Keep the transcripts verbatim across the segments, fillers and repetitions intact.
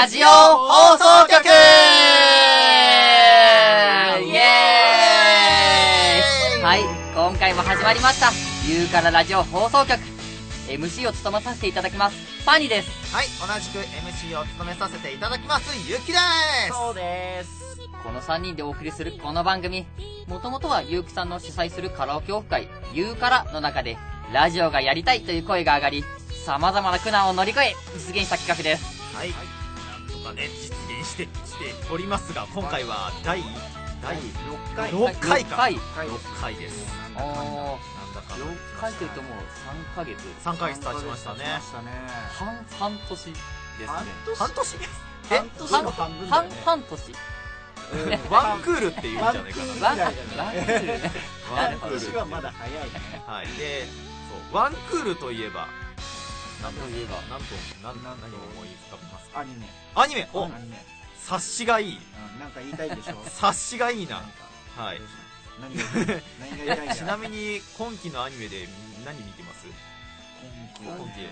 ラジオ放送局イエーイ。はい、今回も始まりましたゆうからラジオ放送局。 エムシー を務めさせていただきますパニです。 はい、同じく エムシー を務めさせていただきますゆきです。 そうです。 このさんにんでお送りするこの番組、もともとはゆうきさんの主催するカラオケオフ会ゆうからの中でラジオがやりたいという声が上がり、様々な苦難を乗り越え実現した企画です。 はい、なんとかね実現してきておりますが、今回は第第ろっかいろっかいかろっかいです。 おー、 なんだかろっかいというともうさんかげつさんかげつ経ちましたね。 半半年ですね。 半年え半年の半分だよね。 半年ワンクールって言うんじゃないかな。 ワンクールね。 半年はまだ早いね。 はい、で、そうワンクールといえばなんといえばなんと何何を思い浮かべますか。 アニメ。 アニメ。お、 アニメ。 察しがいい。 なんか言いたいでしょ。 察しがいいな。はい。 何が何が言いたいんだ。 ちなみに今期のアニメで何見てます？ 今期は今期、うん。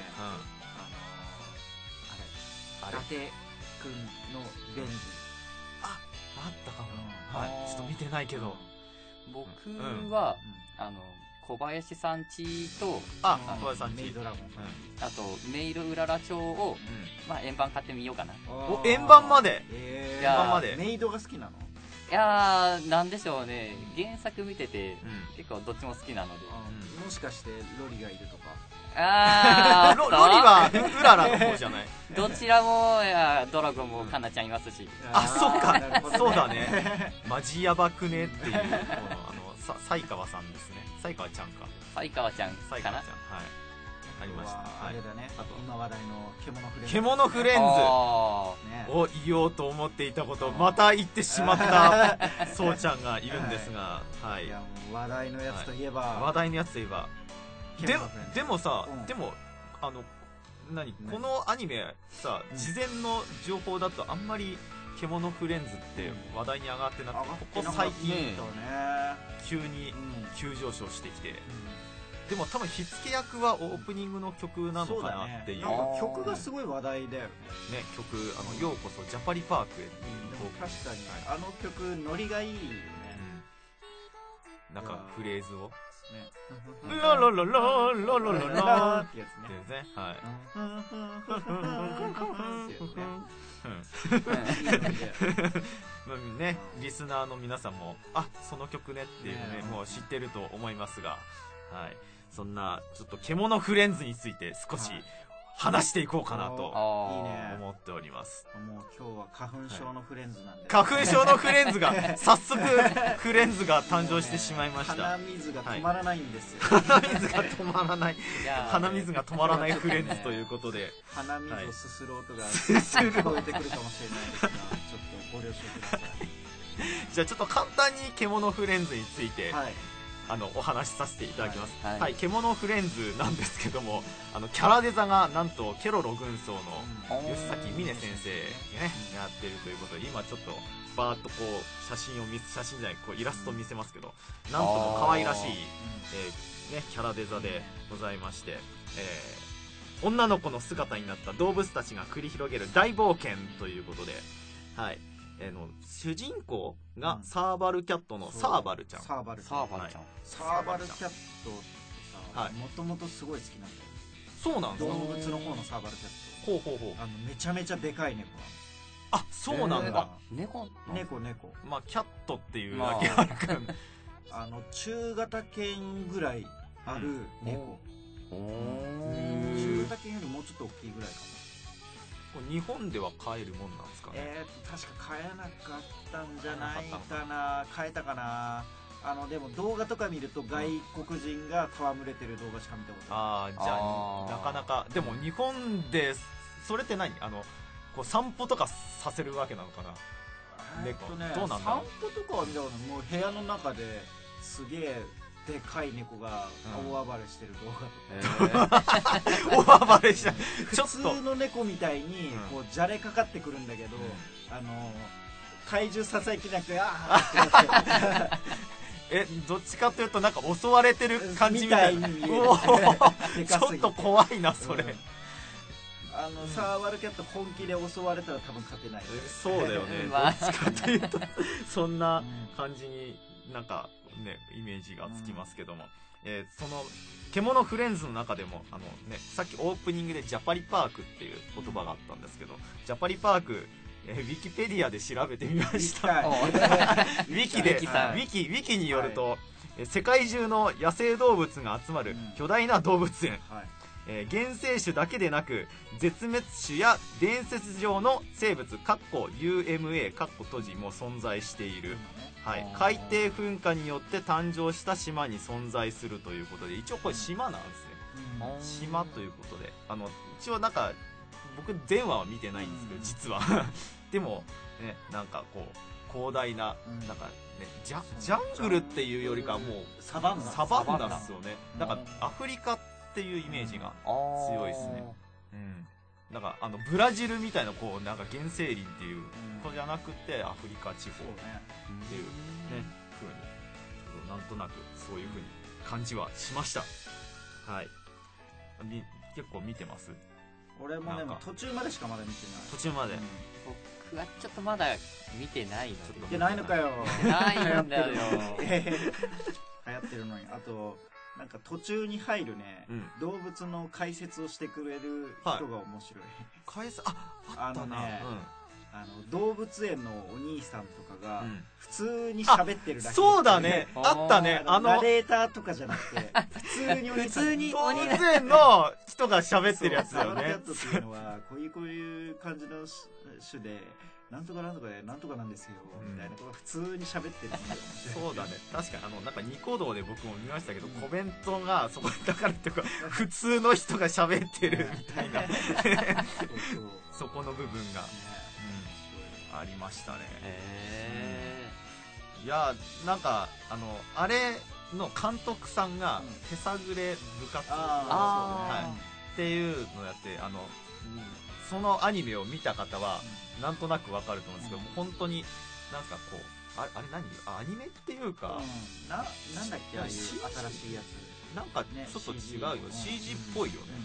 あれ、伊達くんのベンジ。 あ、あったかも。はい。ちょっと見てないけど。 僕はあの小林さんちと、 あ、小林さんち、 メイドラゴン、 あとメイドうらら町をまあ円盤買ってみようかな。 お、円盤まで。 円盤まで。 メイドが好きなの？ いやー、なんでしょうね、原作見てて結構どっちも好きなので。 もしかしてロリがいるとか？ あーロリはうららの方じゃない？ どちらも、いやドラゴンもカナちゃんいますし。 あ、そっか、そうだね。マジヤバくねっていう、あの才川さんですね。才川ちゃんか。 才川ちゃんかな。 才川ちゃん、はい。ありました。 あれだね。あと今話題の獣フレンズ。 獣フレンズを言おうと思っていたことまた言ってしまったそうちゃんがいるんですが、はい。 いやもう話題のやつといえば、 話題のやつといえば。ででもさ、でもあの何このアニメさ、事前の情報だとあんまり獣フレンズって話題に上がってなくて、ここ最近急に急上昇してきて、でも多分火付け役はオープニングの曲なのかなっていう。 曲がすごい話題だよね。 ね、曲、あのようこそジャパリパークへ。 確かにあの曲ノリがいいよね。 なんかフレーズをラララララララララってやつね。 はい。ね、リスナーの皆さんもあ、その曲ねっていうね、もう知ってると思いますが、はい。そんなちょっと獣フレンズについて少し話していこうかなと思っております。 もう今日は花粉症のフレンズなんで、 花粉症のフレンズが早速フレンズが誕生してしまいました。 鼻水が止まらないんですよ。 鼻水が止まらない鼻水が止まらないフレンズということで、 鼻水をすする音が聞こえてくるかもしれないですが、ちょっとご了承ください。 じゃあちょっと簡単に獣フレンズについて、 はい、 あのお話しさせていただきます。 はい、 はい、獣フレンズなんですけども、あのキャラデザがなんとケロロ軍曹の吉崎美音先生がね、やってるということで、今ちょっとバーッとこう写真を見写真じゃないこうイラストを見せますけど、なんとも可愛らしい、えーね、キャラデザでございまして、えー、女の子の姿になった動物たちが繰り広げる大冒険ということで、はい。えー、の主人公がサーバルキャットのサーバルちゃん。 サーバルちゃん。サーバルキャットってさ、もともとすごい好きなんだよ。 そうなんですか。 動物の方のサーバルキャット。 ほうほうほう。 あのめちゃめちゃでかい猫。 あ、そうなんだ。 猫猫猫。 まあキャットっていうだけあるから。 あの中型犬ぐらいある猫。中型犬よりもうちょっと大きいぐらいかな。 日本では買えるもんなんですかね。 えー、確か買えなかったんじゃないかな。買えたかな。あのでも動画とか見ると外国人が戯れてる動画しか見たことない。 ああ、じゃあなかなか。でも日本でそれって何、あのこう散歩とかさせるわけなのかな。 えーっとね、 どうなんだろう。 散歩とかは見たことない。もう部屋の中ですげえでかい猫が大暴れしてる動画とか、 うん、大暴れした普通の猫みたいにこうじゃれかかってくるんだけど、うん、あの体重支えきなくて、ああえ、どっちかというとなんか襲われてる感じみたいに見える。ちょっと怖いなそれ、うん、 あのサーワルキャット本気で襲われたら多分勝てない。 そうだよね、 まあどっちかっていうとそんな感じになんかねイメージがつきますけども、えー、その獣フレンズの中でもあの、ね、さっきオープニングでジャパリパークっていう言葉があったんですけど、ジャパリパーク、えー、ウィキペディアで調べてみました。ウィキでウィキウィキによると、はい、えー、世界中の野生動物が集まる巨大な動物園、うん、はい、えー、原生種だけでなく絶滅種や伝説上の生物かっこ ユーエムエー かっこ閉じも存在している、はい、海底噴火によって誕生した島に存在するということで、一応これ島なんですね、うん、島ということで、あの一応なんか僕全話は見てないんですけど、実はでもね、なんかこう広大な、なんかね、ジャ、ジャングルっていうよりかはもうサバンナサバンナですよね。なんかアフリカっていうイメージが強いですね。うん。なんかあのブラジルみたいなこうなんか原生林っていうことじゃなくてアフリカ地方っていうね風になんとなくそういう風に感じはしました。はい。み結構見てます？ 俺もでも途中までしかまだ見てない。 途中まで。うん、 僕はちょっとまだ見てないの。 見てないのかよ。 ないんだよ。 流行ってるのに。あとなんか途中に入るね、うん、動物の解説をしてくれる人が面白い。はい、 解説、あ、あったな。あのね、 うん、あの動物園のお兄さんとかが普通に喋ってるだけ、 うん、そうだね、あったね、 あのナレーターとかじゃなくて普通にお兄さん、 普通に動物園の人が喋ってるやつだよね。 サワラキャットっていうのはこういうこういう感じの種でなんとかなんとかでなんとかなんですよ、うん、みたいなことが普通に喋ってるんだよね。 そうだね、確かにあのなんかニコ動で僕も見ましたけど、うん、コメントがそこだからっていうか普通の人が喋ってるみたいなそうそうそこの部分が、ね、うん、ありましたね。へー、いやなんかあのあれの監督さんが手探れ部活、うん、はい、っていうのをやって、あの、うん、そのアニメを見た方はなんとなくわかると思うんですけど、うん、本当になんかこう あ, あれ何あアニメっていうか、 うん、な, なんだっけああいう新しいやつなんかちょっと違うよ、ね、シージー っぽいよね、うんうん、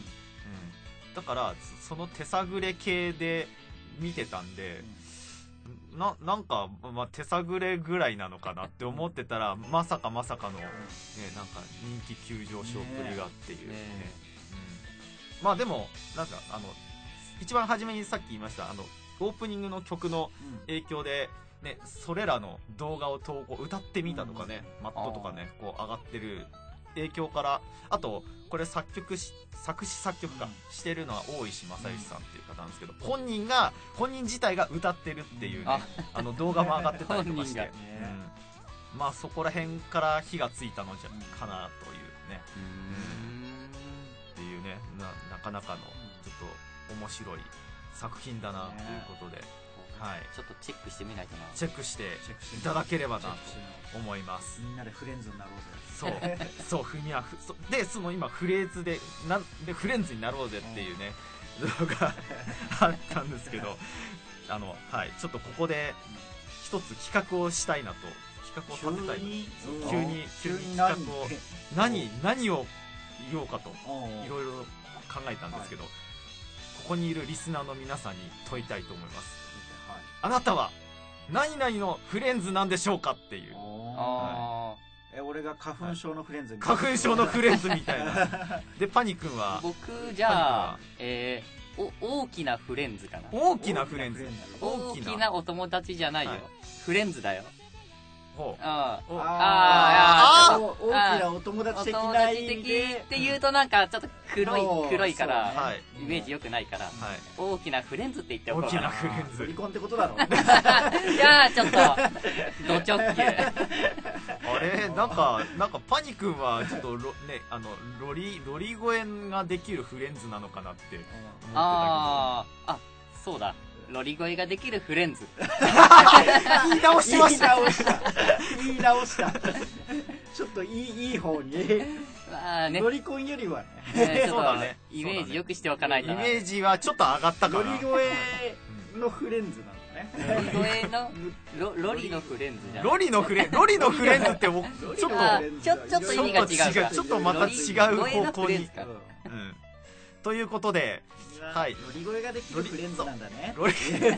だからその手探れ系で見てたんで、うん、な, なんか、まあ、手探れぐらいなのかなって思ってたら、うん、まさかまさかの、ね、なんか人気急上昇ぶりがっていうね、ね、うん、まあでもなんかあの一番初めにさっき言いましたあのオープニングの曲の影響で、ね、それらの動画を投稿歌ってみたとかね、うん、マットとかねこう上がってる影響から、あとこれ作曲し作詞作曲家してるのは大石正義さんっていう方なんですけど、うん、本人が本人自体が歌ってるっていうね、ああの動画も上がってたりとかして、ね、うん、まあそこら辺から火がついたのじゃかなというね、うん、っていうね な, なかなかのちょっと面白い作品だなということで、はい、 ちょっとチェックしてみないとな。 チェックしていただければなと思います。 みんなでフレンズになろうぜ。 そうそうふみはそでその今フレーズでなんでフレンズになろうぜっていうね、うん、動画あったんですけど、あのはいちょっとここで一つ企画をしたいなと、企画を立てたいな、急に急に企画を何何を言おうかといろいろ考えたんですけど、ここにいるリスナーの皆さんに問いたいと思います。はい、あなたは何々のフレンズなんでしょうかっていう。 あ、はい、え俺が花粉症のフレンズみたいな、花粉症のフレンズみたいなでパニ君は僕じゃあ、えー、お大きなフレンズかな。 大きなフレンズ、 大きなお友達じゃないよ、はい、フレンズだよ。 ああ、大きなお友達的な意味でって言うとなんかちょっと黒い黒いからイメージ良くないから、大きなフレンズって言っておこうかな。 大きなフレンズ、 離婚ってことだろ。 いやちょっとド直球。 あれなんかなんかパニ君はちょっとロねあのロリロリ声ができるフレンズなのかなって思ってたけど、 ああそうだ、ロリ声ができるフレンズ。 言い直しました。言い直した。言い直した。ちょっといいいい方に。まあね。ロリコンよりはね。 ねそうだね。イメージよくしておかないと。 イメージはちょっと上がったかな。 ロリ声のフレンズなのね。ロリ声のロロリのフレンズじゃん。 ロリのフレンロリのフレンズってちょっとちょちょっと意味が違うか。 ちょっとまた違う方向に。うん。 ということで、はい、 乗り声ができるフレンズなんだね。 ロリ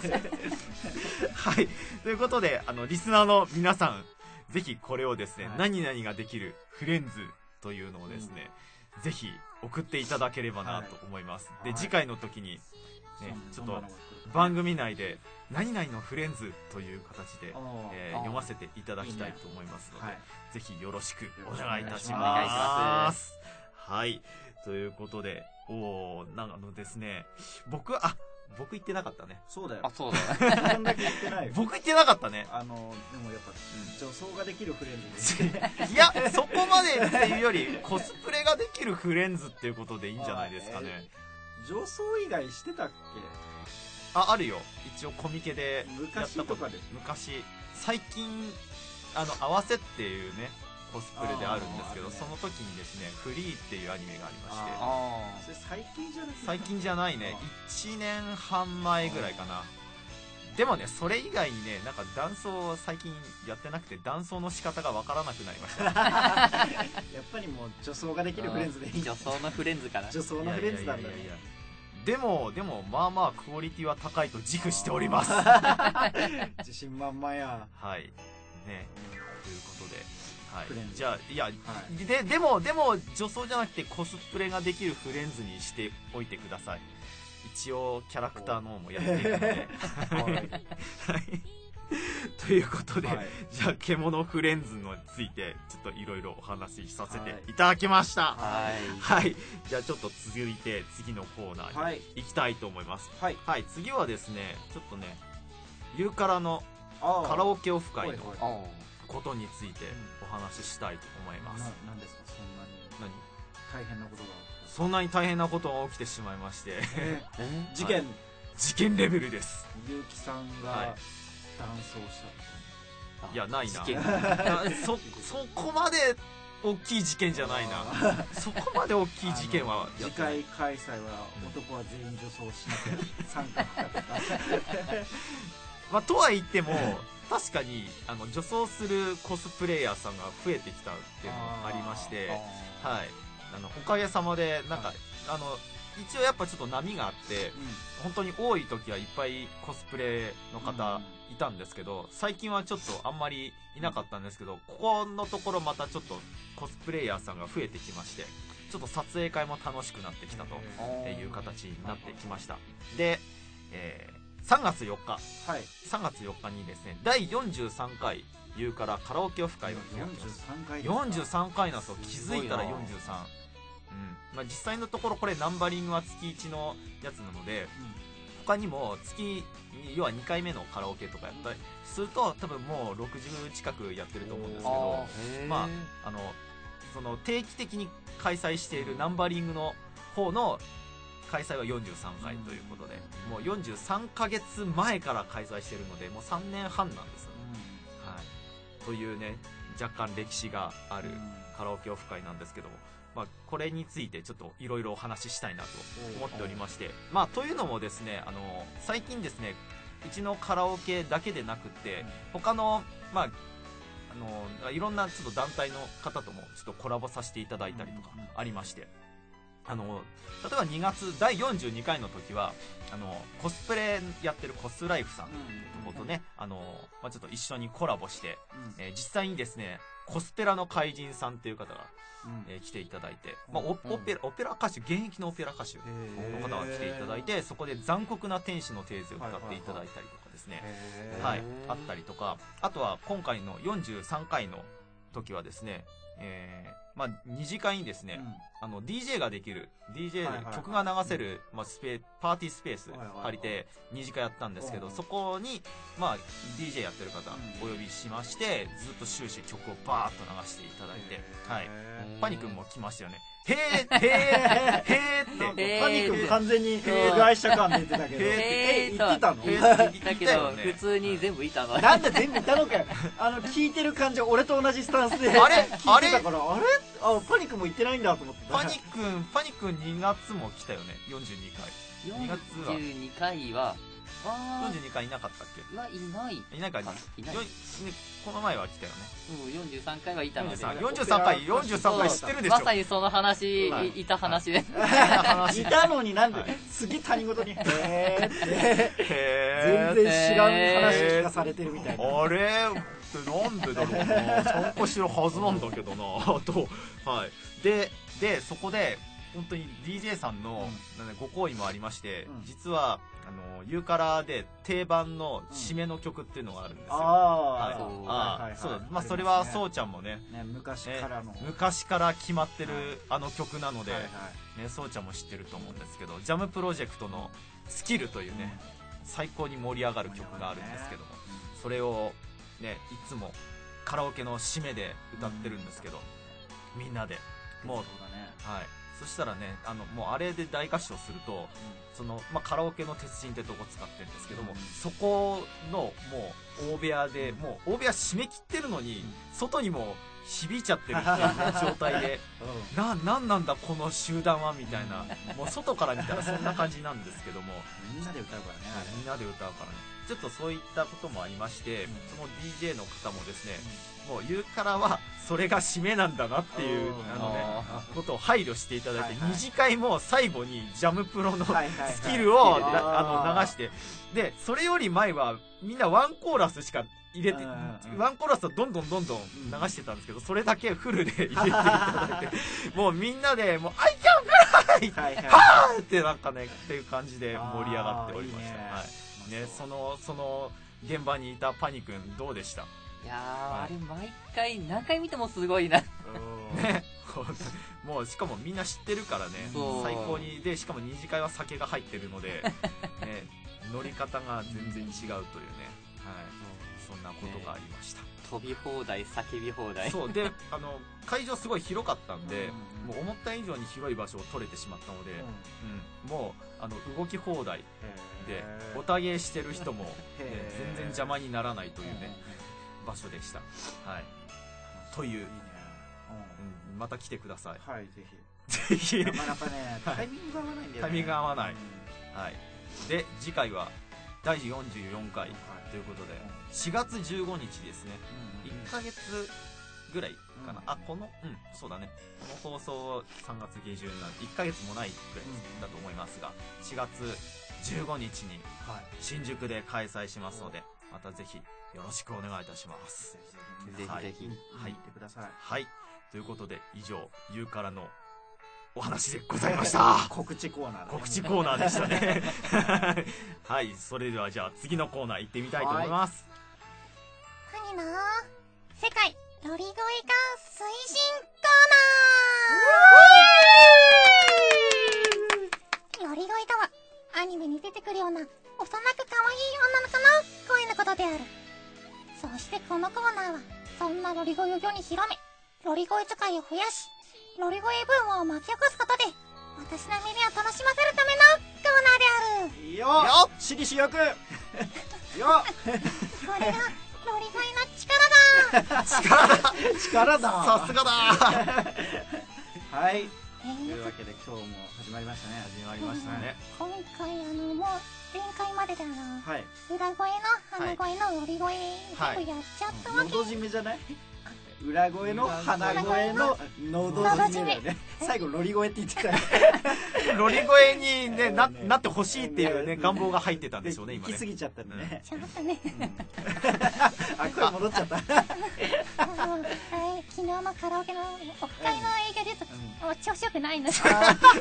はい、ということで、あのリスナーの皆さん、ぜひこれをですね、はい、何々ができるフレンズというのをですね、うん、ぜひ送っていただければなと思います。はい、で、次回の時にね、ちょっと番組内で何々のフレンズという形で、えー、読ませていただきたいと思いますので、いいね、はい、ぜひよろしくお願いいたします。はい、ということで、おー、なんかのですね、僕あ僕言ってなかったね。 そうだよ。 あ、そうだね。 そんだけ言ってないよ。 僕言ってなかったね。 あのでもやっぱ、うん、女装ができるフレンズでいや、そこまでっていうよりコスプレができるフレンズっていうことでいいんじゃないですかね。 女装以外してたっけ？ あ、あるよ。一応コミケでやったこと。 昔とかで。 昔、最近あの合わせっていうねコスプレであるんですけど、ね、その時にですね、フリーっていうアニメがありまして、 あそれ最近じゃなくて最近じゃないね、いちねんはん前ぐらいかな。でもね、それ以外にね、なんか男装最近やってなくて、男装の仕方がわからなくなりましたやっぱりもう女装ができるフレンズでいい。 女装のフレンズかな。 女装のフレンズなんだね。 でもでもまあまあクオリティは高いと自負しております自信満々や。 はいね、ということで、はい、 フレンズ。 じゃあいや、はい、ででもでも女装じゃなくてコスプレができるフレンズにしておいてください。一応キャラクターの方もやっているのではいということで、はい、じゃあ獣フレンズについてちょっといろいろお話しさせていただきました。 はい、 はい、じゃあちょっと続いて次のコーナーに行きたいと思います。はい、はい、次はですね、ちょっとね、ユーカラのカラオケオフ会のことについてお話ししたいと思います。 何ですか、そんなに何大変なことがそんなに大変なことが起きてしまいまして、 えー、事件、はい、 事件レベルです。 ゆうきさんが、はい、男装した。 いや、ないな。そそこまで大きい事件じゃないな。そこまで大きい事件はやってない。 次回開催は男は全員女装しなきゃ参加不可とかまあとは言っても確かにあの女装するコスプレイヤーさんが増えてきたっていうのがありまして、はい、あのおかげさまでなんか、はい、あの一応やっぱちょっと波があって、うん、本当に多い時はいっぱいコスプレの方いたんですけど、うん、最近はちょっとあんまりいなかったんですけど、ここのところまたちょっとコスプレイヤーさんが増えてきまして、ちょっと撮影会も楽しくなってきたという形になってきました。で、えー、さんがつよっか、はい、さんがつよっかにですね、だいよんじゅうさんかいユーカラカラオケオフ会を開きます。よんじゅうさんかいなんですよ。気づいたらよんじゅうさん。うん、まあ、実際のところこれナンバリングは月いちのやつなので、うん、他にも月要はにかいめのカラオケとかやったりすると多分もうろくじゅう近くやってると思うんですけど、まああのその定期的に開催しているナンバリングの方の開催はよんじゅうさんかいということで、うん、もうよんじゅうさんかげつまえから開催しているのでもうさんねんはんなんですよね、うん、はい、というね若干歴史があるカラオケオフ会なんですけども、まあ、これについてちょっといろいろお話ししたいなと思っておりまして、まあ、というのもですね、あの最近ですね、うちのカラオケだけでなくって他の、まあ、あのいろんなちょっと団体の方ともちょっとコラボさせていただいたりとかありまして、あの例えばにがつだいよんじゅうにかいの時はあのコスプレやってるコスライフさんのことね、あの、まあ、ちょっと一緒にコラボして、えー、実際にですねコスペラの怪人さんっていう方が、うん、えー、来ていただいて、まあ、オ, オ, ペラオペラ歌手、現役のオペラ歌手の方が来ていただいて、そこで残酷な天使のテーゼを歌っていただいたりとかですね、はい、あったりとか、あとは今回のよんじゅうさんかいの時はですね、えーまあ、にじかいにですね、うん、あの ディージェー ができる ディージェー で曲が流せる、まあ、スペパーティースペース借りてにじかいやったんですけど、そこに、まあ、ディージェー やってる方お呼びしまして、ずっと終始曲をバーッと流していただいて、はい、パニ君も来ましたよね。へーへーへーってパニ君完全に外車感で言ってたけど、 へー言ってたの？ だけど普通に全部いたの。 なんで全部いたのかよ。あの聞いてる感じ俺と同じスタンスであれ聞いてたから、あれあパニ君も行ってないんだと思って。 パニ君パニ君にがつも来たよね。よんじゅうにかい。 よんじゅうにかいはあよんじゅうにかいいなかったっけ？ ーはいないいないかな、 いないよね、この前は来たよね。 うんよんじゅうさんかいはいたのでよんじゅうさんかいよんじゅうさんかい知ってるでしょ。 まさにその話、 はいいた話でいたのになんで、次他人事にへーってへ全然知らん話聞かされてるみたいな。 あれってなんでだろうな、参加してるはずなんだけどなと、はい、ででそこで本当に ディージェー さんの、うん、なんでご好意もありまして、うん、実はあのユーカラで定番の締めの曲っていうのがあるんですよ。 うん、ああ、そう、まあそれはそうちゃんもね、 ね昔からの、 ね、昔から決まってるあの曲なので、はいはい、ね、そうちゃんも知ってると思うんですけど、ジャムプロジェクトのスキルというね、うん、最高に盛り上がる曲があるんですけども、うん、それをねいつもカラオケの締めで歌ってるんですけど、うん、みんなでもう、そうだね、はい。そしたらね、あのもうあれで大合唱すると、うん、そのまあ、カラオケの鉄人ってとこ使ってるんですけども、うん、そこのもう大部屋で、うん、もう大部屋締め切ってるのに、うん、外にも響いちゃってるっていう、ね、状態で、うん、な、なんなんだこの集団はみたいな、もう外から見たらそんな感じなんですけどもみんなで歌うからね、 みんなで歌うからね、ちょっとそういったこともありまして、うん、その ディージェー の方もですね、うん、もう言うからはそれが締めなんだなっていうあの、ね、ことを配慮していただいて、はいはい、二次会も最後にジャムプロのスキルを、はいはいはい、あの流して、でそれより前はみんなワンコーラスしか入れて、ワンコーラスをどんどんどんどん流してたんですけど、それだけフルで入れていただいてもうみんなでもう「アイキャンフライ!」はーってなんかねっていう感じで盛り上がっておりました。いいね、はいね、そのその現場にいたパニ君どうでした？ いやー、はい、あれ毎回何回見てもすごいなね、もうしかもみんな知ってるからね、最高にで、しかも二次会は酒が入ってるので、ね、乗り方が全然違うというね、はい、そんなことがありました。 飛び放題叫び放題、 そうで、あの会場すごい広かったんで、もう思った以上に広い場所を取れてしまったので、うん、もうあの動き放題でおたげしてる人も、ね、全然邪魔にならないというね場所でした。はい、という、うん、また来てください。 はい、ぜひ。ぜひ。なかなかね、 タイミング合わないんだよね。タイミング合わない。はい。で、次回はだいよんじゅうよんかいということで、しがつじゅうごにちですね。いっかげつぐらいかな。あ、この、うん、そうだね。この放送さんがつげじゅんなんでいっかげつもないくらいだと思いますが、しがつじゅうごにちに新宿で開催しますので、またぜひよろしくお願いいたします。 ぜひぜひ、はい、 はい、行ってください。 はい、ということで以上、ゆうからのお話でございました。 告知コーナー、ね、 告知コーナーでしたね。はい、それではじゃあ次のコーナー行ってみたいと思います。 はにの世界ロリ声化推進コーナー。ロリ声とはアニメに出てくるような幼く可愛い女の子の声のことである。そしてこのコーナーはそんなロリ声を世に広め、ロリ声使いを増やし、ロリ声ブームを巻き起こすことで私の耳を楽しませるためのコーナーである。 いいよよっ私利私欲よっこれがロリ声の力だ力だ力ださすがだはい、えー、というわけで今日も始まりましたね。 始まりましたね、 うん、今回あのもう前回までであの、 はい、 裏声の鼻声のロリ声、はい、全部やっちゃったわけ。 のど締めじゃない？裏声の鼻声ののど締めだよね。最後ロリ声って言ってたよ。 ロリ声に、ね、な, なってほしいっていうね願望が入ってたんでしょうね。今ね行き過ぎちゃったんでね。 ちゃったね。 あ、声戻っちゃった。 昨日のカラオケのオフ会の営業でと調子よくないんですよ。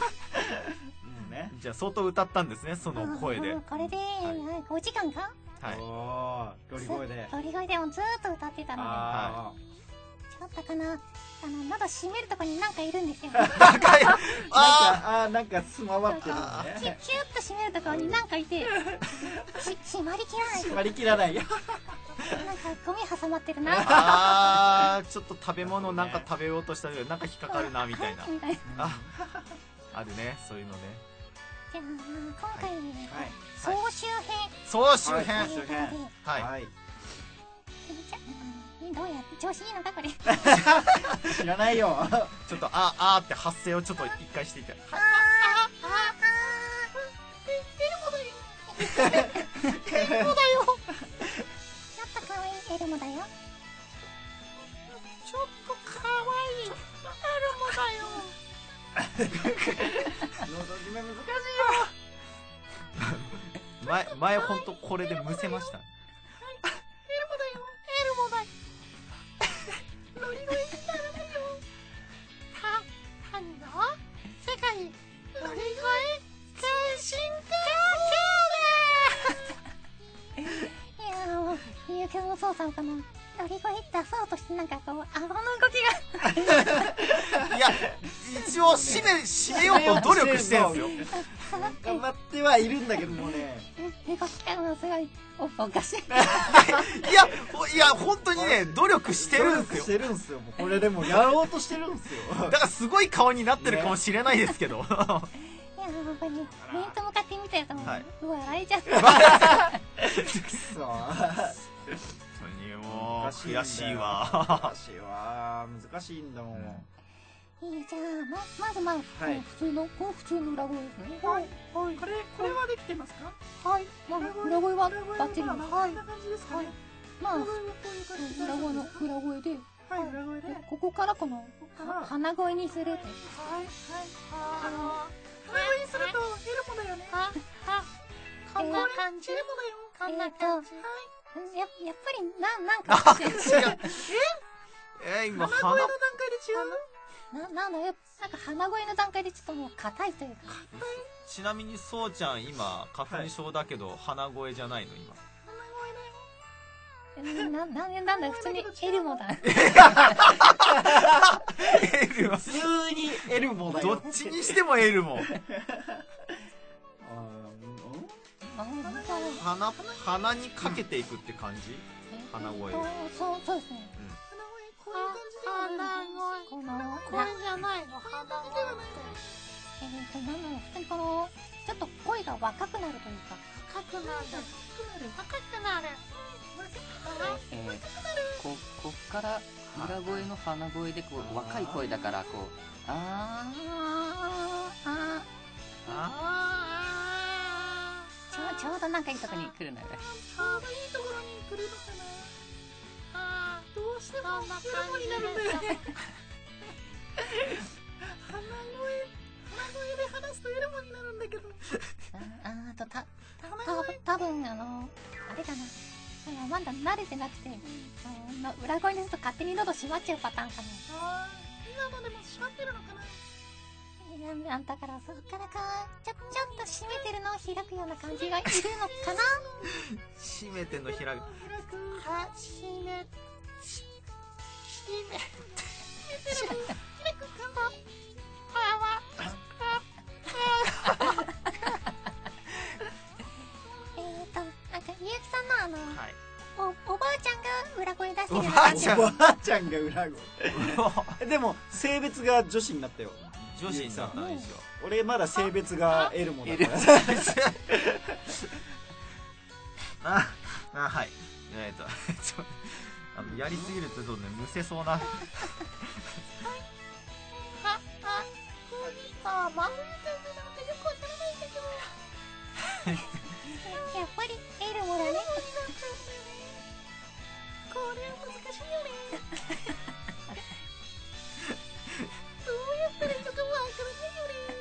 じゃあ相当歌ったんですね、その声で。 これでごじかんか。 はい。 ロリ声で。 ロリ声でもずーっと歌ってたので。ちょっとかな、あの喉締めるとこになんかいるんですよ。なんかあなんかすまわってるのね。 キュッと締めるところになんかいて、し締まりきらない。 締まりきらないよ。 なんかゴミ挟まってるな。 ああ、ちょっと食べ物なんか食べようとしたけどなんか引っかかるなみたいな。あ、あるね、そういうのね。 じゃあ今回総集編。 総集編。はい。 どうやって調子いいのかこれ。 知らないよ。 ちょっとああって発声をちょっと一回していて。ああああああ言ってること言う。 エルモだよ。ちょっと可愛いエルモだよ。ちょっと可愛いエルモだよ。 のど締め難しいよ。 前前ほんとこれでむせました。 エルモだよ。エルモだよ。ノリノリにならないよ。は、はんの世界ノリノリ精神科学いやーもう、みゆきもそうさんかな。ノリ声出そうとしてなんかこう、顎の動きが。 いや、一応締め、締めようと努力してるんですよ。 頑張ってはいるんだけどもね。 え、動きがもうすごい、お、おかしい。 いや、ほいや、本当にね、努力してるんですよ。 してるんすよ。もうこれでもやろうとしてるんすよ。 だからすごい顔になってるかもしれないですけど。 いや、本当に、面と向かって見てるともう、 はい、 笑えちゃった。 そう。 本当にもう、悔しいわ。 悔しいわ。難しいんだもん。 いいじゃあ、ま、まずまあ、 はい、 普通の、普通の裏声ですね。はい。はい。これ、 これはできてますか？ はい。まあ、裏声はバッチリです。 こんな感じですかね。 まあ、裏声の裏声で、 はい、裏声で。 ここからこの、鼻声にすると。はい、はい、 あの、鼻声にすると、エルモだよね。は、は、 こんな感じ。 エルモだよ。 こんな感じ。はい。や、やっぱり、な、なんか。 違う。え、今、 鼻声の段階で違う？ な、なんだよ、なんか鼻声の段階でちょっともう硬いというか。 ちなみにそうちゃん今花粉症だけど、はい、鼻声じゃないの今。 鼻声だよ。な、なんでなんだよ、普通にエルモだ。 エルモ。 普通にエルモだよ。 どっちにしてもエルモ。鼻、鼻にかけていくって感じ？鼻声。 そう、そうですね。 こういう感じではない。 この、これじゃないの、鼻声ではない。えーと、なんだろう、普通にこの、ちょっと声が若くなるというか。若くなる。若くなる。 えー、こ、こっから裏声の鼻声でこう若い声だからこうあーあーあーちょうちょうどなんかいいとこに来るのよね。 ちょうどいいところに来るのかな。あーどうしてもエルモになるんだよね。鼻声鼻声で話すとエルモになるんだけど。 ああとたた多分あのあれかな。まだ慣れてなくて、うん、の裏声にすると勝手に喉閉まっちゃうパターンかな。 ああ、今のでも閉まってるのかな。 いや、だからそっからかちょちょっと閉めてるのを開くような感じがいるのかな。 閉めてんの開く。 は閉め閉め閉めてる開くかも。あわえーとなんかみゆきさんのあの、はい、お, おばあちゃんが裏声出してるような感じ。 おばあちゃんが裏声。でも性別が女子になったよ。 女子になったんですよ。 俺まだ性別がエルモだから。 ああ、はい。えっとあのやりすぎるとどうねむせそうな。 あ、まあ、なんかよくわからないんだけど。やっぱりエルモだね。これは難しいよね。どうやったらいいのかわからないよね。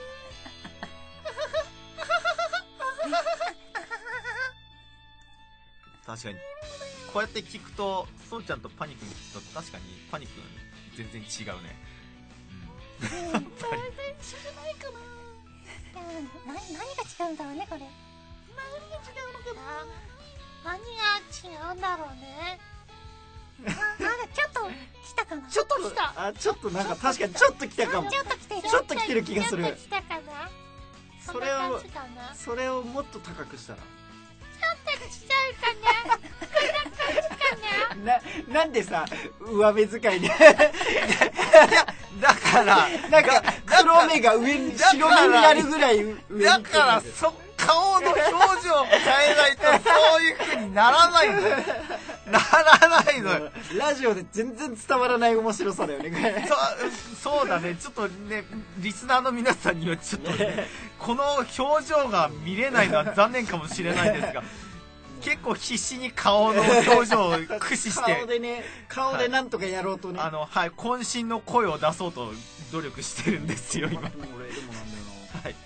確かにこうやって聞くとそうちゃんとパニックに聞くと確かにパニック全然違うね。 全然違うないかな。な何が違うんだろうねこれ。何が違うのかな。何が違うんだろうね。なんかちょっと来たかな。 ちょっと来た。あ、ちょっとなんか確かにちょっと来たかも。 ちょっと来てる。 ちょっと来てる気がする。 ちょっと来たかな。 それをそれをもっと高くしたら。 ちょっとちっちゃいかな。こんな感じかな。ななんでさ上目遣いで。 だからなんか黒目が上に白目になるぐらい上に。 だからそ顔の表情を変えないとそういう風にならないのよ。ならないのよ。 ラジオで全然伝わらない面白さだよね。 そ, そうだね。ちょっとねリスナーの皆さんにはちょっとねこの表情が見れないのは残念かもしれないですが、 結構必死に顔の表情を駆使して顔でね顔でなんとかやろうとね、 はい、あのはい渾身の声を出そうと努力してるんですよ今。 でも俺でもなんだよな、 はい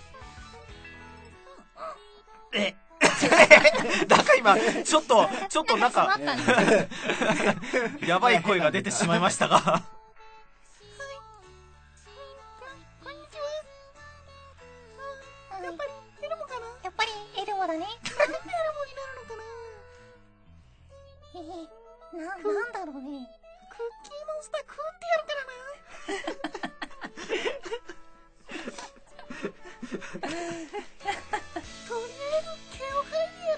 えなんか今ちょっとちょっとなんかやばい声が出てしまいましたがやっぱりエルモだね。なんでエルモになるのかな。えー、な、なんだろうね。クッキーモンスター食ってやるからな。とりあえず毛を剥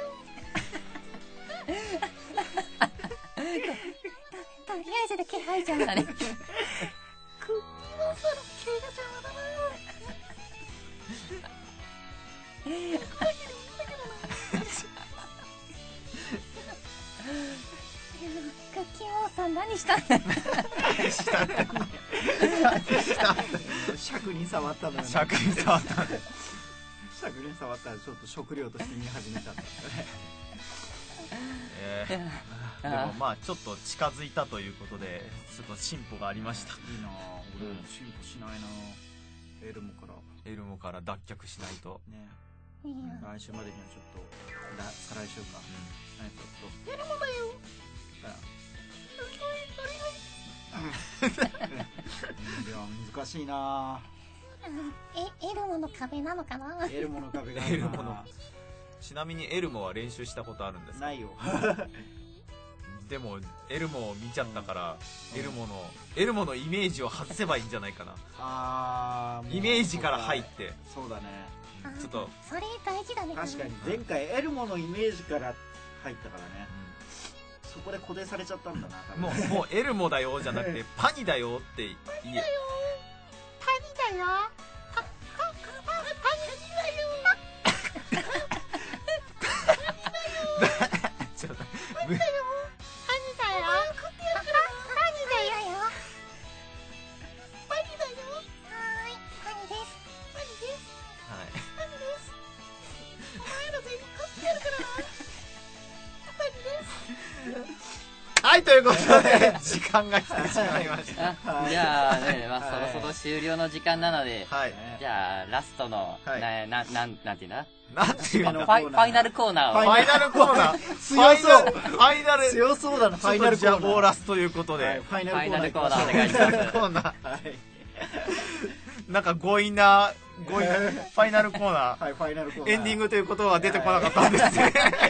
いてやる。とりあえずで毛剥いちゃうんだね。クッキーモンスターの毛が邪魔だな。クッキーモンさん何したんだ。 尺に触ったのよね。 尺に触ったんで尺に触ったらちょっと食料として見始めたんだね。 えー、でもまあちょっと近づいたということでちょっと進歩がありました。 いいな俺も進歩しないな、エルモからエルモから脱却しないとね。 いいよ。 来週までにはちょっと来再来週か、 うんはい、ちょっとエルモだよいや難しいな。 え、エルモの壁なのかな。 エルモの壁があるな。 エルモのちなみにエルモは練習したことあるんですか。 ないよでもエルモを見ちゃったから、うん、エルモのエルモのイメージを外せばいいんじゃないかな。 あー、 イメージから入ってそうだね、 ちょっとそれ大事だね。 確かに前回エルモのイメージから入ったからね、うん、そこで固定されちゃったんだな。 もうもうエルモだよじゃなくてパニだよって言え。 パニだよパニだよパパパパニだよちょっとパニだよパニだよ食ってやるからパニだよパニだよ。はーい、パニですパニですはいパニです。お前ら全員食ってやるからパニです。 はい、ということで時間が来てしまいました。 あじゃあね、まあ、そろそろ終了の時間なので、 はい、 じゃあラストの、 はい、 なななんなんていうんだなんていうのファイファイナルコーナーをファイナルコーナー強そうファイナル強そうだな。ファイナルコーナーじゃあボーラスということで、 はい、ファイファイナルコーナーーお願いします。 コーナー、 はい、 なんか強引な強引なファイナルコーナー、 はい、ファイナルコーナーエンディングということは出てこなかったんですね。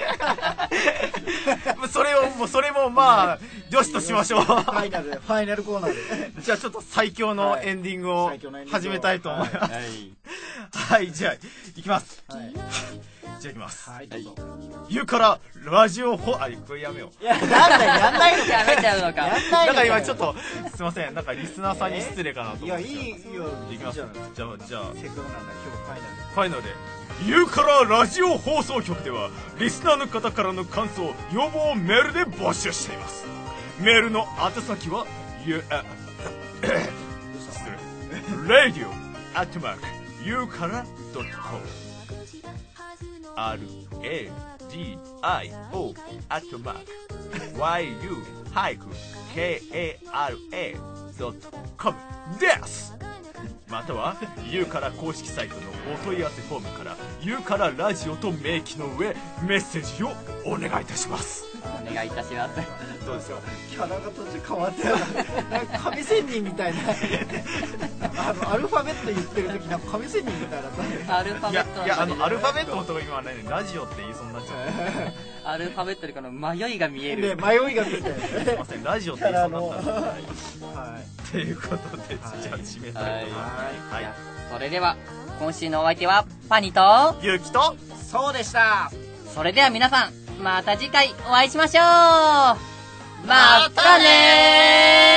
それをもうそれもまあよしとしましょう。ファイナルファイナルコーナーでじゃあちょっと最強のエンディングを始めたいと思います。はい、はい、じゃあいきます。はい、じゃあいきます。 はい、どうぞ。 言うからラジオほあこれやめよう。 いやなんだやんないのか。 やめちゃうのか。 やんないのか。 なんか今ちょっとすいません、なんかリスナーさんに失礼かなと思って。 いやいいよ。 いきます。じゃあじゃあせっかくなんだ今日ファイナル。 ファイナルで言うからラジオ放送局ではリスナーの方からの感想要望をメールで募集しています。メールの宛先はゆあレディオアットマークユーカラドットコム アール エー ディー アイ オー アットマーク ワイ ユー ケー エー アール エー ドットコム です。またはユーカラ公式サイトのお問い合わせフォームからユーカララジオと明記の上メッセージをお願いいたします。 お願いいたします。 どうですか。 キャラが途中変わってなんか亀仙人みたいなあのアルファベット言ってる時なんか亀仙人みたいなアルファベットのいやいやあのアルファベットのとこ今ねラジオって言いそうになっちゃう。 アルファベットでこの迷いが見える。 で迷いが見えてすいませんラジオって言いそうになったんで。 はい。 ということで、はい、じゃあ締めたいと思います。はい。 はい、それでは今週のお相手はパニとゆうきとそうでした。 それでは皆さんまた次回お会いしましょう。またねー。